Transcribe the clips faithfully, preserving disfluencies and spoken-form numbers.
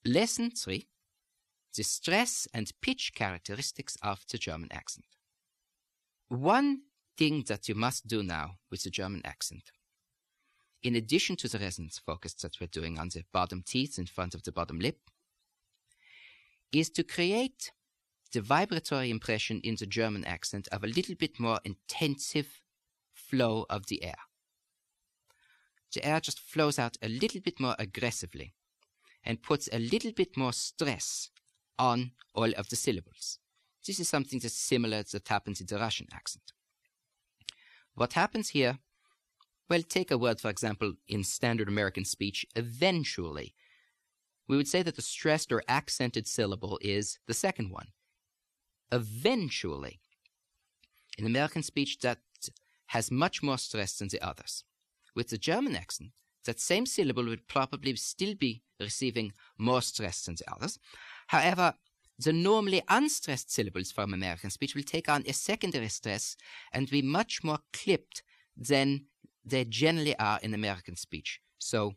Lesson three, the stress and pitch characteristics of the German accent. One thing that you must do now with the German accent, in addition to the resonance focus that we're doing on the bottom teeth in front of the bottom lip, is to create the vibratory impression in the German accent of a little bit more intensive flow of the air. The air just flows out a little bit more aggressively and puts a little bit more stress on all of the syllables. This is something that's similar that happens in the Russian accent. What happens here? Well, take a word, for example, in standard American speech, eventually. We would say that the stressed or accented syllable is the second one. Eventually. In American speech, that has much more stress than the others. With the German accent, that same syllable would probably still be receiving more stress than the others. However, the normally unstressed syllables from American speech will take on a secondary stress and be much more clipped than they generally are in American speech. So,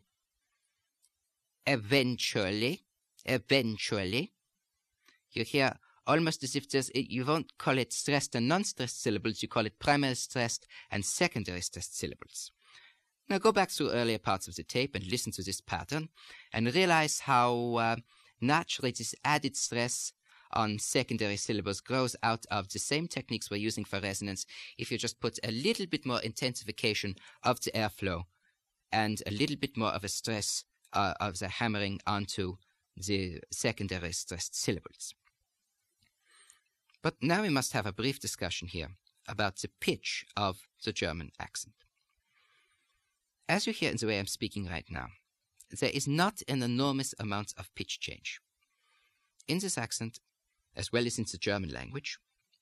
eventually, eventually, you hear almost as if there's, you won't call it stressed and non-stressed syllables, you call it primary stressed and secondary stressed syllables. Now go back through earlier parts of the tape and listen to this pattern and realize how uh, naturally this added stress on secondary syllables grows out of the same techniques we're using for resonance if you just put a little bit more intensification of the airflow and a little bit more of a stress uh, of the hammering onto the secondary stressed syllables. But now we must have a brief discussion here about the pitch of the German accent. As you hear in the way I'm speaking right now, there is not an enormous amount of pitch change. In this accent, as well as in the German language,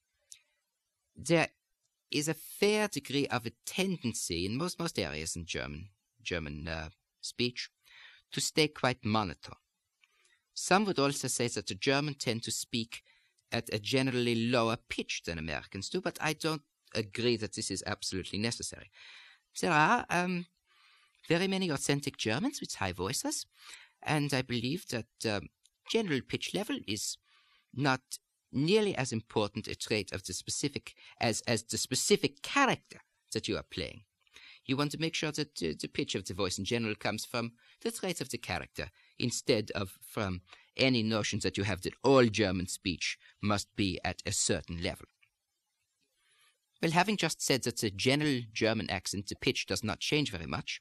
there is a fair degree of a tendency in most, most areas in German, German uh, speech to stay quite monotone. Some would also say that the Germans tend to speak at a generally lower pitch than Americans do, but I don't agree that this is absolutely necessary. There are um, very many authentic Germans with high voices, and I believe that um, general pitch level is not nearly as important a trait of the specific as, as the specific character that you are playing. You want to make sure that uh, the pitch of the voice in general comes from the traits of the character, instead of from any notion that you have that all German speech must be at a certain level. Well, having just said that the general German accent, the pitch does not change very much,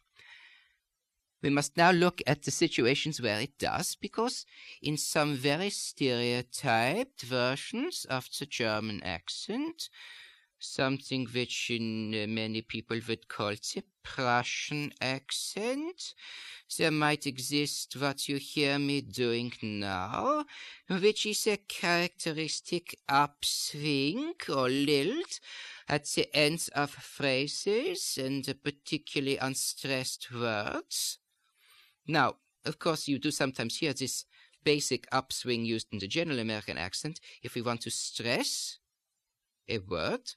we must now look at the situations where it does, because in some very stereotyped versions of the German accent, something which in uh, many people would call the Prussian accent, there might exist what you hear me doing now, which is a characteristic upswing or lilt at the ends of phrases and uh, particularly unstressed words. Now, of course, you do sometimes hear this basic upswing used in the general American accent if we want to stress a word.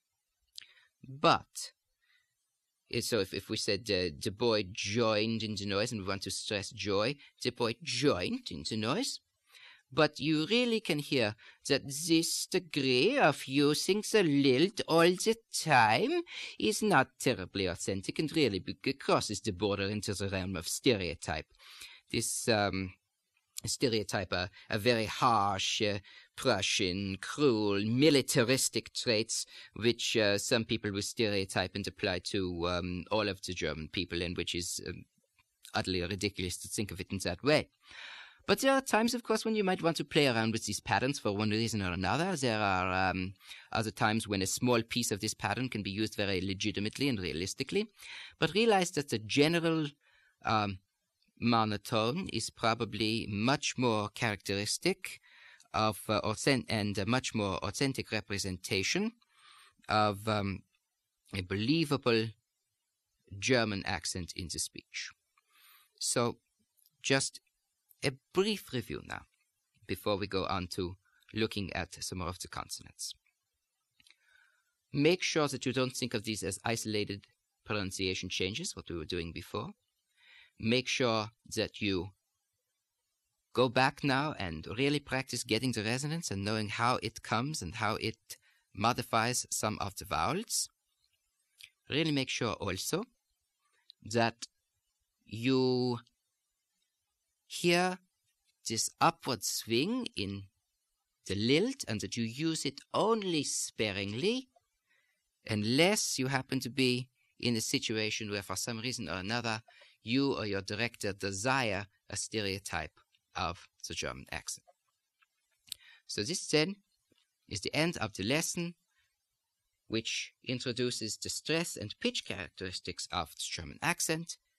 But, so if, if we said uh, the boy joined in the noise and we want to stress joy, the boy joined in the noise. But you really can hear that this degree of using the lilt all the time is not terribly authentic and really crosses the border into the realm of stereotype. This um, stereotype are, are very harsh, uh, Prussian, cruel, militaristic traits which uh, some people will stereotype and apply to um, all of the German people, and which is um, utterly ridiculous to think of it in that way. But there are times, of course, when you might want to play around with these patterns for one reason or another. There are um, other times when a small piece of this pattern can be used very legitimately and realistically. But realize that the general um, monotone is probably much more characteristic of uh, authentic and a much more authentic representation of um, a believable German accent in the speech. So, just a brief review now, before we go on to looking at some more of the consonants. Make sure that you don't think of these as isolated pronunciation changes, what we were doing before. Make sure that you go back now and really practice getting the resonance and knowing how it comes and how it modifies some of the vowels. Really make sure also that you hear this upward swing in the lilt and that you use it only sparingly, unless you happen to be in a situation where for some reason or another you or your director desire a stereotype of the German accent. So this then is the end of the lesson, which introduces the stress and pitch characteristics of the German accent.